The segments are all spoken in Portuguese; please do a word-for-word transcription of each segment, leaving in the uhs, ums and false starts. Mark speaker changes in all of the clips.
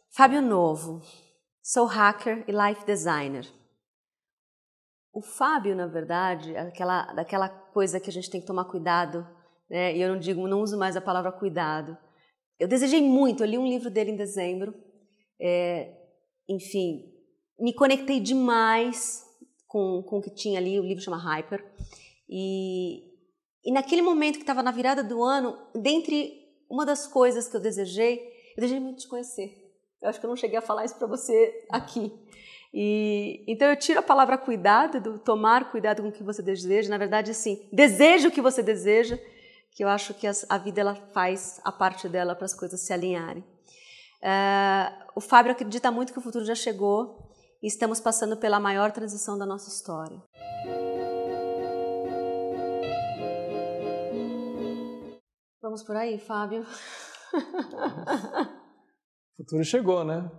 Speaker 1: Fábio Novo, sou hacker e life designer. O Fábio, na verdade, aquela, daquela coisa que a gente tem que tomar cuidado, né? E eu não digo, não uso mais a palavra cuidado. Eu desejei muito, eu li um livro dele em dezembro, é, enfim, me conectei demais com, com o que tinha ali, o livro chama Hyper, e, e naquele momento que estava na virada do ano, dentre uma das coisas que eu desejei, eu desejei muito te conhecer. Eu acho que eu não cheguei a falar isso para você aqui. E, então eu tiro a palavra cuidado, do tomar cuidado com o que você deseja, na verdade assim, deseja o que você deseja, que eu acho que a vida ela faz a parte dela para as coisas se alinharem. Uh, o Fábio acredita muito que o futuro já chegou e estamos passando pela maior transição da nossa história. Vamos por aí, Fábio?
Speaker 2: O futuro chegou, né?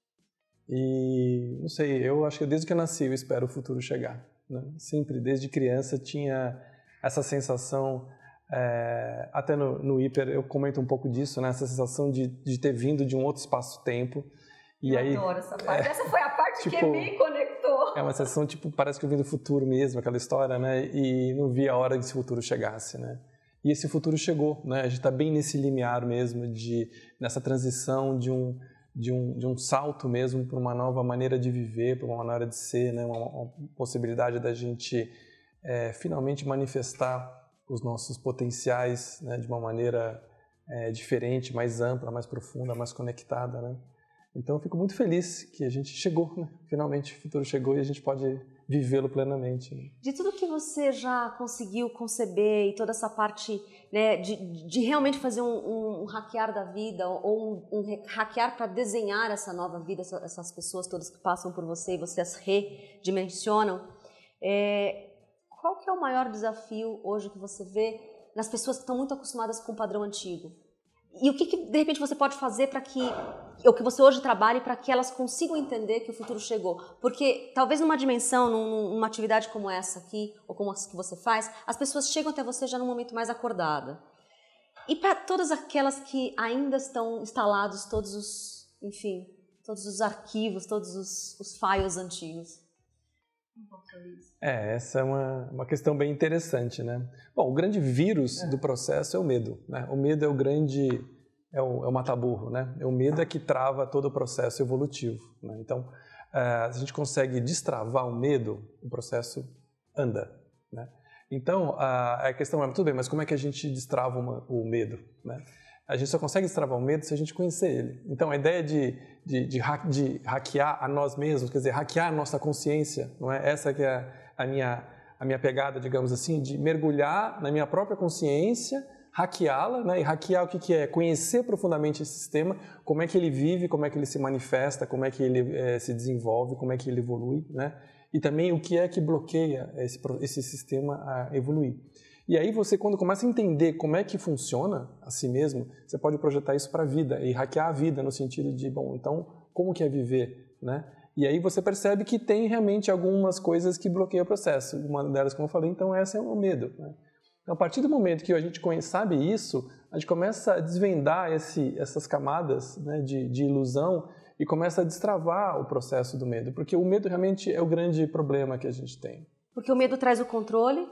Speaker 2: E, não sei, eu acho que desde que eu nasci eu espero o futuro chegar, né? Sempre, desde criança, tinha essa sensação, é, até no, no Hiper eu comento um pouco disso, né? Essa sensação de, de ter vindo de um outro espaço-tempo. E
Speaker 1: eu
Speaker 2: aí,
Speaker 1: adoro essa parte. É, essa foi a parte
Speaker 2: tipo,
Speaker 1: que me conectou.
Speaker 2: É uma sensação, tipo, parece que eu vim do futuro mesmo, aquela história, né? E não vi a hora que esse futuro chegasse, né? E esse futuro chegou, né? A gente está bem nesse limiar mesmo, de, nessa transição de um, de um, de um salto mesmo para uma nova maneira de viver, para uma maneira de ser, né? Uma, uma possibilidade da gente é, finalmente manifestar os nossos potenciais, né? De uma maneira é, diferente, mais ampla, mais profunda, mais conectada, né? Então eu fico muito feliz que a gente chegou, né? Finalmente o futuro chegou e a gente pode vivê-lo plenamente. Né?
Speaker 1: De tudo que você já conseguiu conceber e toda essa parte, né, de, de realmente fazer um, um, um hackear da vida ou um, um hackear para desenhar essa nova vida, essa, essas pessoas todas que passam por você e você as redimensionam, é, qual que é o maior desafio hoje que você vê nas pessoas que estão muito acostumadas com o padrão antigo? E o que, que de repente você pode fazer para que, ou que você hoje trabalhe para que elas consigam entender que o futuro chegou? Porque talvez numa dimensão, num, numa atividade como essa aqui, ou como as que você faz, as pessoas chegam até você já num momento mais acordada. E para todas aquelas que ainda estão instalados todos os, enfim, todos os arquivos, todos os, os files antigos.
Speaker 2: É, essa é uma, uma questão bem interessante, né? Bom, o grande vírus é. do processo é o medo, né? O medo é o grande, é o, é o mata-burro, né? O medo é que trava todo o processo evolutivo, né? Então, uh, se a gente consegue destravar o medo, o processo anda, né? Então, a, a questão é, tudo bem, mas como é que a gente destrava uma, o medo, né? A gente só consegue destravar o medo se a gente conhecer ele. Então, a ideia de, de, de, ha de hackear a nós mesmos, quer dizer, hackear a nossa consciência, não é? Essa que é a minha, a minha pegada, digamos assim, de mergulhar na minha própria consciência, hackeá-la, né? E hackear o que, que é? Conhecer profundamente esse sistema, como é que ele vive, como é que ele se manifesta, como é que ele é, se desenvolve, como é que ele evolui, né? E também o que é que bloqueia esse, esse sistema a evoluir. E aí você, quando começa a entender como é que funciona a si mesmo, você pode projetar isso para a vida e hackear a vida no sentido de, bom, então, como que é viver, né? E aí você percebe que tem realmente algumas coisas que bloqueiam o processo. Uma delas, como eu falei, então, essa é o medo, né? Então, a partir do momento que a gente conhece, sabe isso, a gente começa a desvendar esse, essas camadas, né, de, de ilusão e começa a destravar o processo do medo, porque o medo realmente é o grande problema que a gente tem.
Speaker 1: Porque o medo traz o controle,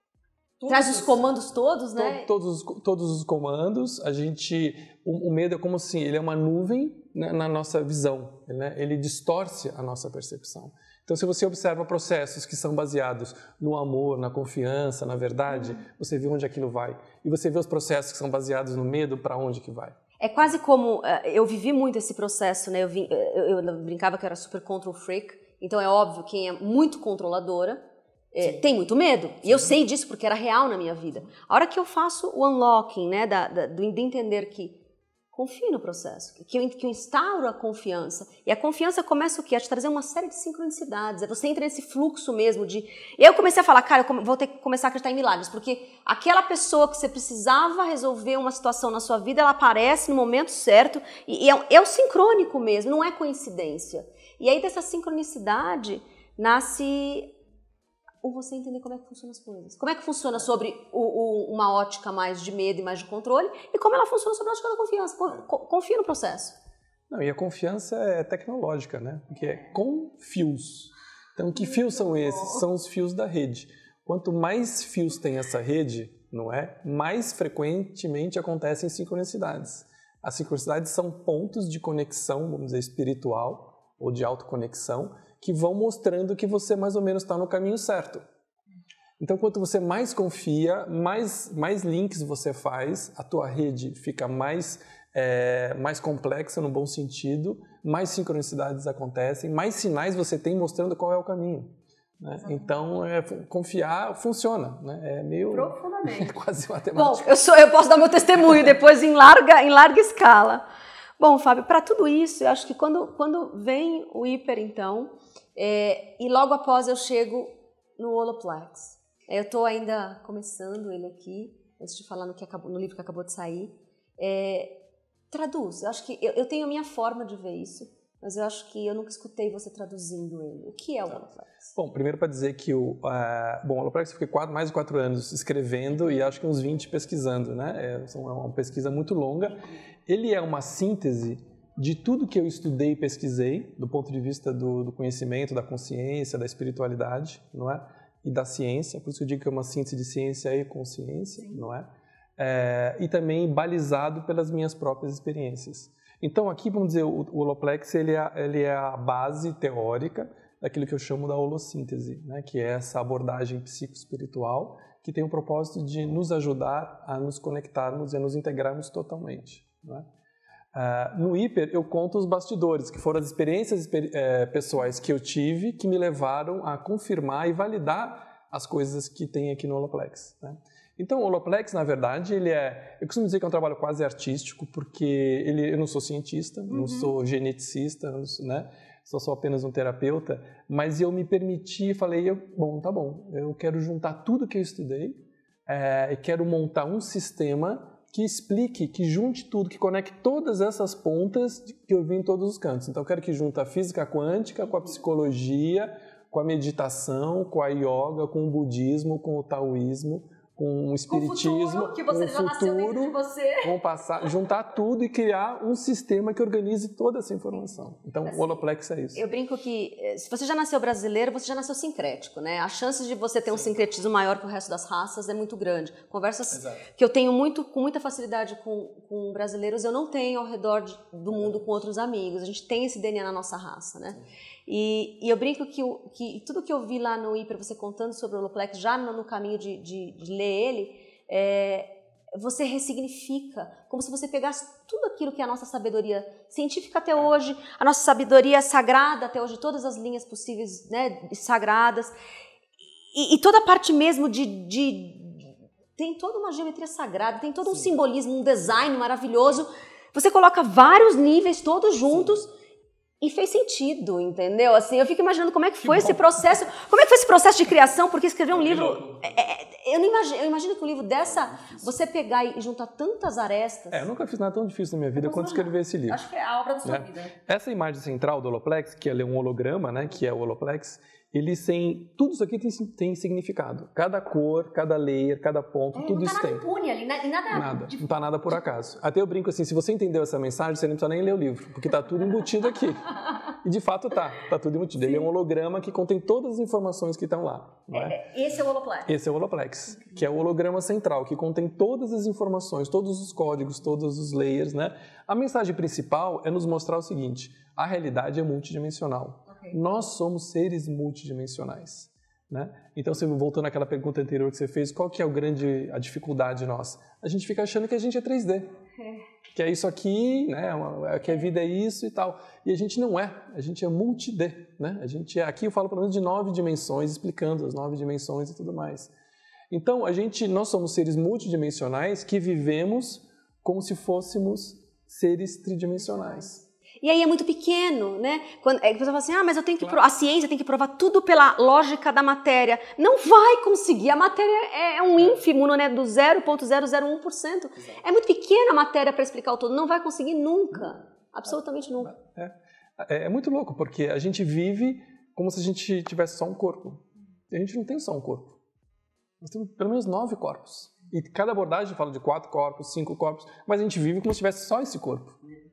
Speaker 1: Todos traz os comandos todos, né?
Speaker 2: Todos, todos, todos os comandos. A gente, o, o medo é como se ele é uma nuvem, né, na nossa visão, né? Ele distorce a nossa percepção. Então, se você observa processos que são baseados no amor, na confiança, na verdade, uhum. você vê onde aquilo vai. E você vê os processos que são baseados no medo, para onde que vai.
Speaker 1: É quase como, eu vivi muito esse processo, né? Eu, vi, eu, eu brincava que eu era super control freak, então é óbvio, quem é muito controladora, É, tem muito medo, e eu sei disso porque era real na minha vida. A hora que eu faço o unlocking, né, da, da, de entender que confio no processo, que eu, que eu instauro a confiança, e a confiança começa o quê? A te trazer uma série de sincronicidades, você entra nesse fluxo mesmo de... Eu comecei a falar, cara, eu vou ter que começar a acreditar em milagres, porque aquela pessoa que você precisava resolver uma situação na sua vida, ela aparece no momento certo, e, e é, é o sincrônico mesmo, não é coincidência. E aí dessa sincronicidade nasce... ou você entender como é que funcionam as coisas. Como é que funciona sobre o, o, uma ótica mais de medo e mais de controle e como ela funciona sobre a ótica da confiança. Confia no processo.
Speaker 2: Não, e a confiança é tecnológica, né? Porque é com fios. Então, que fios são esses? São os fios da rede. Quanto mais fios tem essa rede, não é? Mais frequentemente acontecem sincronicidades. As sincronicidades são pontos de conexão, vamos dizer, espiritual ou de autoconexão, que vão mostrando que você mais ou menos está no caminho certo. Então, quanto você mais confia, mais, mais links você faz, a tua rede fica mais, é, mais complexa no bom sentido, mais sincronicidades acontecem, mais sinais você tem mostrando qual é o caminho. Né? Então, é, confiar funciona. Né? É meio...
Speaker 1: Profundamente.
Speaker 2: Quase matemática.
Speaker 1: Bom, eu, sou, eu posso dar meu testemunho depois em larga, em larga escala. Bom, Fábio, para tudo isso, eu acho que quando, quando vem o hiper, então, é, e logo após eu chego no Holoplex. Eu estou ainda começando ele aqui, antes de falar no, que acabou, no livro que acabou de sair. É, traduz, eu acho que eu, eu tenho a minha forma de ver isso, mas eu acho que eu nunca escutei você traduzindo ele. O que é o Holoplex?
Speaker 2: Bom, primeiro para dizer que o, uh, bom, o Holoplex eu fiquei quatro, mais de quatro anos escrevendo e acho que uns vinte pesquisando, né? É uma pesquisa muito longa. Ele é uma síntese de tudo que eu estudei e pesquisei, do ponto de vista do, do conhecimento, da consciência, da espiritualidade, não é? E da ciência, por isso eu digo que é uma síntese de ciência e consciência, Sim. não é? é? E também balizado pelas minhas próprias experiências. Então aqui, vamos dizer, o, o Holoplex ele é, ele é a base teórica daquilo que eu chamo da holossíntese, né? Que é essa abordagem psicoespiritual que tem o propósito de nos ajudar a nos conectarmos e a nos integrarmos totalmente. Não é? Uh, no hiper eu conto os bastidores, que foram as experiências exper é, pessoais que eu tive que me levaram a confirmar e validar as coisas que tem aqui no Holoplex. Né? Então o Holoplex, na verdade, ele é, eu costumo dizer que é um trabalho quase artístico, porque ele, eu não sou cientista, uhum. não sou geneticista, não sou, né? sou só apenas um terapeuta, mas eu me permiti e falei, eu, bom, tá bom, eu quero juntar tudo que eu estudei é, e quero montar um sistema que explique, que junte tudo, que conecte todas essas pontas que eu vi em todos os cantos. Então, eu quero que junte a física quântica com a psicologia, com a meditação, com a yoga, com o budismo, com o taoísmo, com o espiritismo,
Speaker 1: o futuro, que você
Speaker 2: com
Speaker 1: já
Speaker 2: o
Speaker 1: nasceu
Speaker 2: futuro,
Speaker 1: dentro de você.
Speaker 2: vão passar, juntar tudo e criar um sistema que organize toda essa informação. Então, assim, o Holoplex é isso.
Speaker 1: Eu brinco que, se você já nasceu brasileiro, você já nasceu sincrético, né? A chance de você ter Sim. um sincretismo maior que o resto das raças é muito grande. Conversas Exato. que eu tenho muito, com muita facilidade com, com brasileiros, eu não tenho ao redor de, do mundo com outros amigos. A gente tem esse D N A na nossa raça, né? E, e eu brinco que, o, que tudo que eu vi lá no hiper, você contando sobre o Holoplex, já no, no caminho de, de, de ler ele, é, você ressignifica, como se você pegasse tudo aquilo que é a nossa sabedoria científica até hoje, a nossa sabedoria sagrada até hoje, todas as linhas possíveis, né, sagradas, e, e toda a parte mesmo de, de... Tem toda uma geometria sagrada, tem todo um Sim. simbolismo, um design maravilhoso. Você coloca vários níveis todos juntos... Sim. E fez sentido, entendeu? Assim, eu fico imaginando como é que foi que esse processo, como é que foi esse processo de criação, porque escrever um livro, é, é, eu, não imagino, eu imagino que um livro dessa, você pegar e juntar tantas arestas...
Speaker 2: É, eu nunca fiz nada tão difícil na minha vida quanto escrever esse livro.
Speaker 1: Acho que é a obra da sua
Speaker 2: né?
Speaker 1: vida.
Speaker 2: Essa imagem central do Holoplex, que é um holograma, né, que é o Holoplex, eles têm, tudo isso aqui tem, tem significado. Cada cor, cada layer, cada ponto, é, tudo isso tem.
Speaker 1: Não tá nada impune ali, nada...
Speaker 2: Nada, de... não tá nada por acaso. Até eu brinco assim, se você entendeu essa mensagem, você não precisa nem ler o livro, porque tá tudo embutido aqui. E de fato tá, tá tudo embutido. Sim. Ele é um holograma que contém todas as informações que estão lá. Não é?
Speaker 1: É, esse é o Holoplex.
Speaker 2: Esse é o Holoplex, que é o holograma central, que contém todas as informações, todos os códigos, todos os layers, né? A mensagem principal é nos mostrar o seguinte, a realidade é multidimensional. Nós somos seres multidimensionais, né? Então, você voltando àquela pergunta anterior que você fez, qual que é o grande, a dificuldade nossa? A gente fica achando que a gente é três D, é. que é isso aqui, né? Que a vida é isso e tal. E a gente não é, a gente é multi-D, né? A gente é, aqui eu falo pelo menos de nove dimensões, explicando as nove dimensões e tudo mais. Então, a gente, nós somos seres multidimensionais que vivemos como se fôssemos seres tridimensionais.
Speaker 1: E aí é muito pequeno, né? Quando é, a pessoa fala assim, ah, mas eu tenho que claro. a ciência tem que provar tudo pela lógica da matéria. Não vai conseguir, a matéria é, é um ínfimo, né? Do zero vírgula zero zero um por cento. É muito pequena a matéria para explicar o todo, não vai conseguir nunca, absolutamente nunca.
Speaker 2: É, é, é muito louco, porque a gente vive como se a gente tivesse só um corpo. E a gente não tem só um corpo. Nós temos pelo menos nove corpos. E cada abordagem fala de quatro corpos, cinco corpos, mas a gente vive como se tivesse só esse corpo.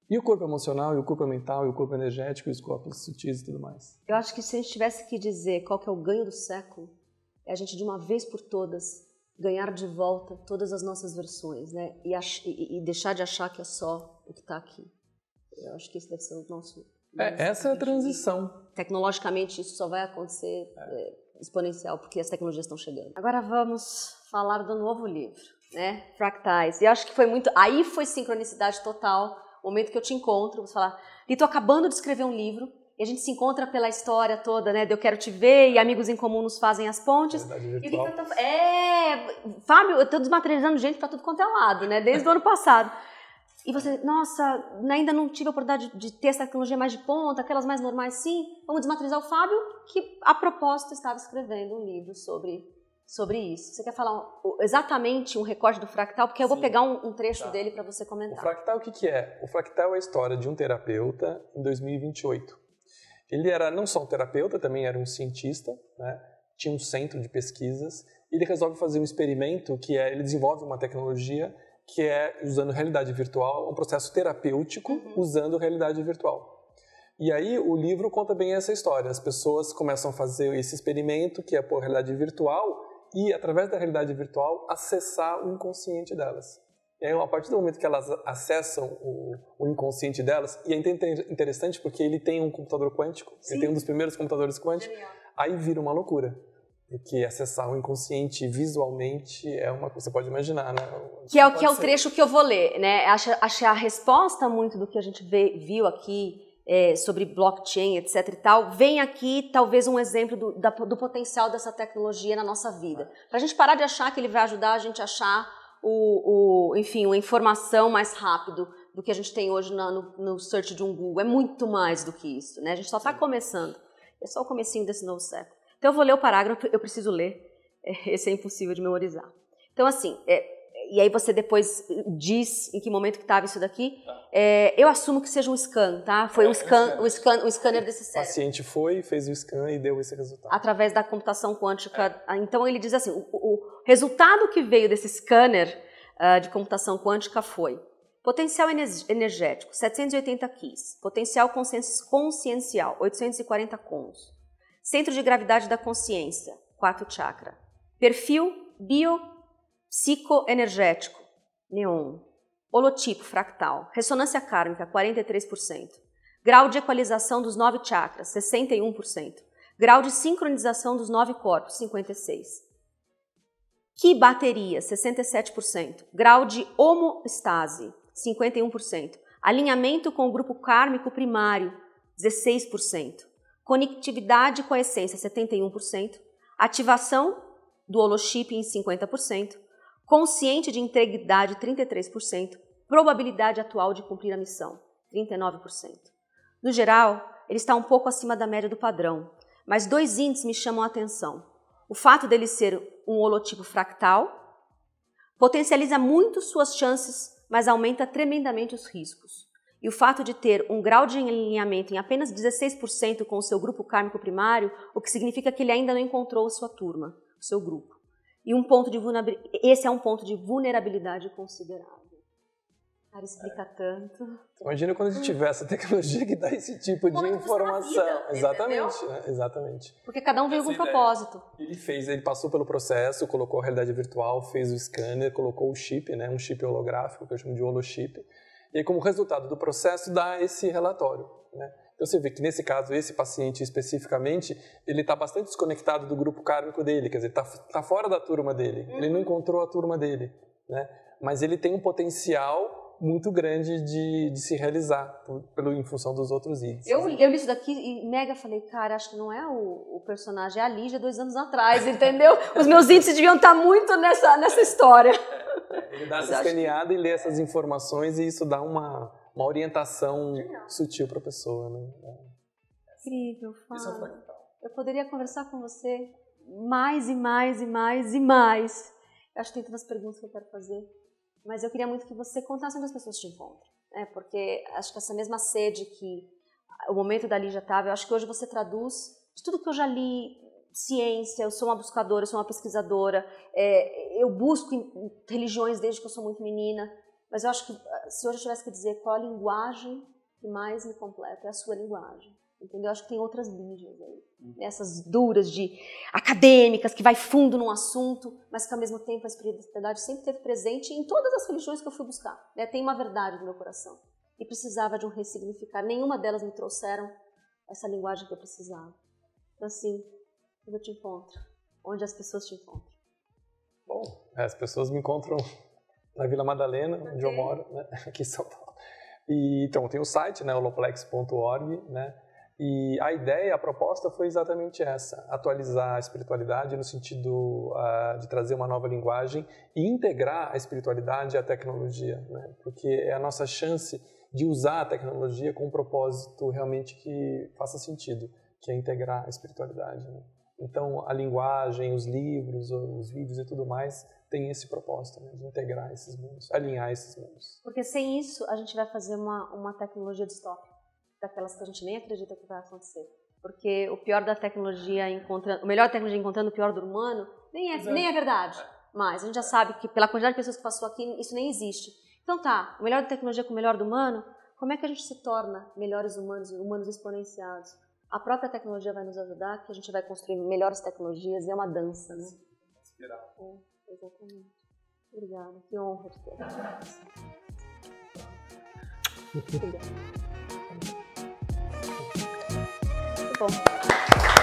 Speaker 2: E o corpo emocional, e o corpo mental, e o corpo energético, e os corpos sutis e tudo mais?
Speaker 1: Eu acho que se a gente tivesse que dizer qual que é o ganho do século, é a gente de uma vez por todas ganhar de volta todas as nossas versões, né? E, ach- e- e deixar de achar que é só o que está aqui. Eu acho que esse deve ser o nosso...
Speaker 2: É, essa é a transição.
Speaker 1: Tecnologicamente isso só vai acontecer é, exponencial, porque as tecnologias estão chegando. Agora vamos falar do novo livro, né? Fractais. E eu acho que foi muito... Aí foi sincronicidade total. O momento que eu te encontro, você fala, e tô acabando de escrever um livro, e a gente se encontra pela história toda, né, de Eu Quero Te Ver, e amigos em comum nos fazem as pontes.
Speaker 2: Verdade
Speaker 1: E o que
Speaker 2: virtual.
Speaker 1: que eu tô... É, Fábio, eu tô desmaterializando gente pra tudo quanto é lado, né, desde o ano passado. E você, nossa, ainda não tive a oportunidade de ter essa tecnologia mais de ponta, aquelas mais normais, sim, vamos desmaterializar o Fábio, que a propósito estava escrevendo um livro sobre, sobre isso. Você quer falar um, exatamente um recorte do fractal? Porque eu vou
Speaker 2: Sim.
Speaker 1: pegar um, um trecho
Speaker 2: Tá.
Speaker 1: dele para você
Speaker 2: O
Speaker 1: comentar.
Speaker 2: fractal, o que, que é? O fractal é a história de um terapeuta em dois mil e vinte e oito. Ele era não só um terapeuta, também era um cientista, né? Tinha um centro de pesquisas. E ele resolve fazer um experimento que é, ele desenvolve uma tecnologia que é usando realidade virtual, um processo terapêutico
Speaker 1: Uhum.
Speaker 2: usando realidade virtual. E aí o livro conta bem essa história. As pessoas começam a fazer esse experimento, que é por realidade virtual, e através da realidade virtual acessar o inconsciente delas. E aí, a partir do momento que elas acessam o, o inconsciente delas, e é interessante porque ele tem um computador quântico,
Speaker 1: Sim.
Speaker 2: ele tem um dos primeiros computadores quânticos,
Speaker 1: Genial.
Speaker 2: aí vira uma loucura. Porque acessar o inconsciente visualmente é uma coisa, você pode imaginar, né?
Speaker 1: Que é o
Speaker 2: Pode
Speaker 1: que é o
Speaker 2: ser.
Speaker 1: trecho que eu vou ler, né? Acho, acho a resposta muito do que a gente vê, viu aqui é, sobre blockchain, etc e tal, vem aqui talvez um exemplo do, da, do potencial dessa tecnologia na nossa vida. Para a gente parar de achar que ele vai ajudar a gente a achar o, o, enfim, uma informação mais rápido do que a gente tem hoje na, no, no search de um Google. É muito mais do que isso, né? A gente só está começando. É só o comecinho desse novo século. Então eu vou ler o parágrafo, eu preciso ler. Esse é impossível de memorizar. Então assim, é, e aí você depois diz em que momento que estava isso daqui.
Speaker 2: Tá.
Speaker 1: É, eu assumo que seja um scan, tá? Foi
Speaker 2: É,
Speaker 1: um scan,
Speaker 2: um
Speaker 1: o, scan, o scanner desse
Speaker 2: O
Speaker 1: cérebro.
Speaker 2: paciente foi, fez o scan e deu esse resultado.
Speaker 1: Através da computação quântica. É. Então ele diz assim, o, o resultado que veio desse scanner uh, de computação quântica foi potencial energético, setecentos e oitenta quilos, potencial consciencial, oitocentos e quarenta cons, centro de gravidade da consciência, quatro chakra, perfil biopsicoenergético, neon, holotipo fractal, ressonância kármica, quarenta e três por cento, grau de equalização dos nove chakras, sessenta e um por cento, grau de sincronização dos nove corpos, cinquenta e seis por cento, Ki bateria, sessenta e sete por cento, grau de homoestase, cinquenta e um por cento, alinhamento com o grupo kármico primário, dezesseis por cento, conectividade com a essência, setenta e um por cento, ativação do holochip em cinquenta por cento, consciente de integridade, trinta e três por cento, probabilidade atual de cumprir a missão, trinta e nove por cento. No geral, ele está um pouco acima da média do padrão, mas dois índices me chamam a atenção. O fato dele ser um holotipo fractal potencializa muito suas chances, mas aumenta tremendamente os riscos. E o fato de ter um grau de alinhamento em apenas dezesseis por cento com o seu grupo kármico primário, o que significa que ele ainda não encontrou a sua turma, o seu grupo. E um ponto de vulnerabilidade, esse é um ponto de vulnerabilidade considerável. Cara, explica é. tanto.
Speaker 2: Imagina quando a gente tiver essa tecnologia que dá esse tipo
Speaker 1: Como
Speaker 2: de
Speaker 1: é
Speaker 2: informação.
Speaker 1: Vida,
Speaker 2: exatamente, né? Exatamente.
Speaker 1: Porque cada um veio com um propósito.
Speaker 2: Ele fez, ele passou pelo processo, colocou a realidade virtual, fez o scanner, colocou o chip, né? Um chip holográfico, que eu chamo de holochip. E aí, como resultado do processo, dá esse relatório, né? Então você vê que nesse caso, esse paciente especificamente, ele está bastante desconectado do grupo kármico dele, quer dizer, está tá fora da turma dele, uhum. Ele não encontrou a turma dele, né? Mas ele tem um potencial muito grande de, de se realizar por, pelo, em função dos outros índices.
Speaker 1: Eu, eu li isso daqui e mega falei, cara, acho que não é o, o personagem, é a Lígia dois anos atrás, entendeu? Os meus índices deviam estar muito nessa, nessa história.
Speaker 2: Ele dá essa escaneada e lê essas informações e isso dá uma, uma orientação Genial. Sutil para a pessoa, né?
Speaker 1: Incrível, Fábio. Eu poderia conversar com você mais e mais e mais e mais. Eu acho que tem tantas perguntas que eu quero fazer. Mas eu queria muito que você contasse onde as pessoas te encontram, né? Porque acho que essa mesma sede que o momento da Lígia estava, eu acho que hoje você traduz de tudo que eu já li, ciência, eu sou uma buscadora, eu sou uma pesquisadora, é, eu busco religiões desde que eu sou muito menina, Mas eu acho que se hoje eu tivesse que dizer qual a linguagem que mais me completa, é a sua linguagem. Entendeu? Eu acho que tem outras linhas aí. Uhum. Essas duras de acadêmicas, que vai fundo num assunto, mas que ao mesmo tempo a espiritualidade sempre esteve presente em todas as religiões que eu fui buscar. Né? Tem uma verdade no meu coração. E precisava de um ressignificar. Nenhuma delas me trouxeram essa linguagem que eu precisava. Então, assim, onde eu te encontro? Onde as pessoas te encontram?
Speaker 2: Bom, as pessoas me encontram na Vila Madalena, onde eu moro, né? Aqui em São Paulo. E, então, tem o site, né, holoplex ponto org, né? E a ideia, a proposta foi exatamente essa, atualizar a espiritualidade no sentido uh, de trazer uma nova linguagem e integrar a espiritualidade à tecnologia, né? Porque é a nossa chance de usar a tecnologia com um propósito realmente que faça sentido, que é integrar a espiritualidade, né? Então, a linguagem, os livros, os vídeos e tudo mais tem esse propósito, né, de integrar esses mundos, alinhar esses mundos.
Speaker 1: Porque sem isso, a gente vai fazer uma, uma tecnologia distópica, daquelas que a gente nem acredita que vai acontecer. Porque o pior da tecnologia encontrando, o melhor da tecnologia encontrando o pior do humano, nem é, nem é verdade. Mas a gente já sabe que pela quantidade de pessoas que passou aqui, isso nem existe. Então tá, o melhor da tecnologia com o melhor do humano, como é que a gente se torna melhores humanos, humanos exponenciados? A própria tecnologia vai nos ajudar, que a gente vai construir melhores tecnologias, e é uma dança, né?
Speaker 2: Inspirar.
Speaker 1: É, exatamente. Obrigada, que honra de ter. Obrigada. Muito bom.